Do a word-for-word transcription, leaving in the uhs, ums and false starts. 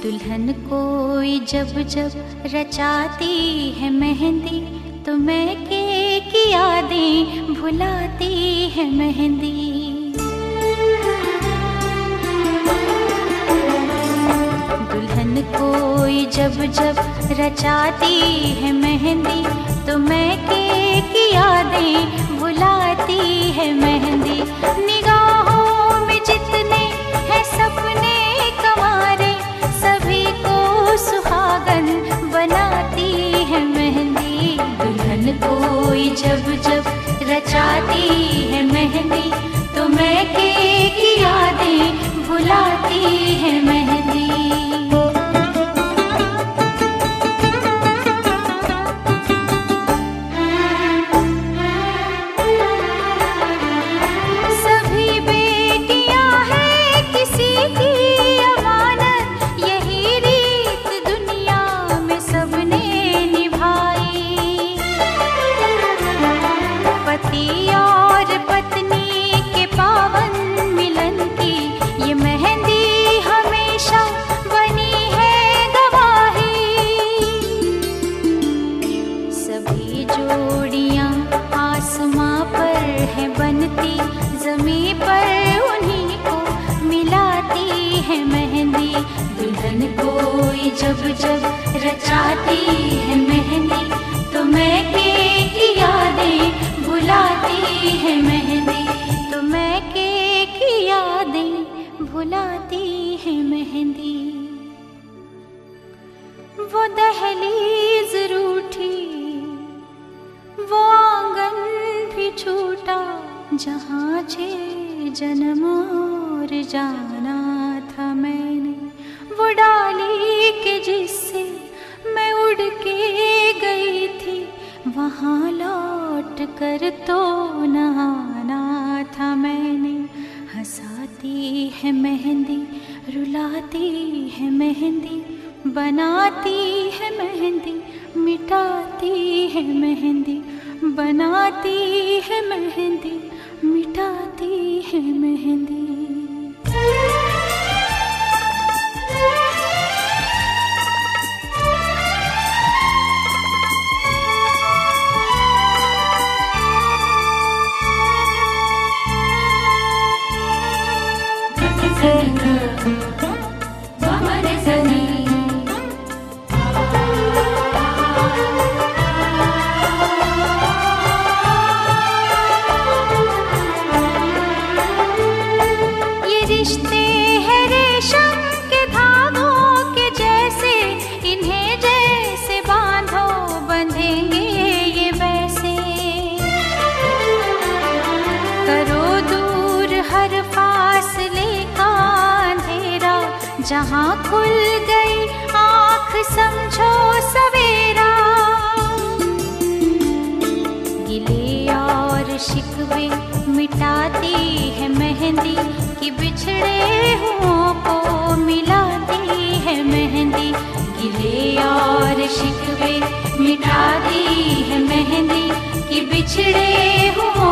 दुल्हन कोई जब जब रचाती है मेहंदी तो मैके की यादें भुलाती है मेहंदी। दुल्हन कोई जब जब रचाती है मेहंदी तो मैके की यादें भुलाती है मेहंदी। निगाहों में जितने हैं सपने कमारे सभी को सुहागन बनाती है मेहंदी। दुल्हन कोई जब जब रचाती है मेहंदी तो मैके की यादें भुलाती है मेहंदी। जब जब रचाती है मेहंदी तो मैके की यादें भुलाती है मेहंदी। तो मैके की यादें भुलाती है मेहंदी। वो दहलीज रूठी वो आंगन भी छूटा जहाँ छह जन्म और जाना था मैंने। वो डाली के जिससे मैं उड़ के गई थी वहाँ लौट कर तो न आना था मैंने। हंसाती है मेहंदी रुलाती है मेहंदी बनाती है मेहंदी मिटाती है मेहंदी बनाती है मेहंदी मिटाती है मेहंदी। जहाँ खुल गई आँख समझो सवेरा। गिले और शिकवे मिटाती है मेहंदी कि बिछड़े हुओं को मिलाती है मेहंदी। गिले और शिकवे मिटाती है मेहंदी कि बिछड़े हुओं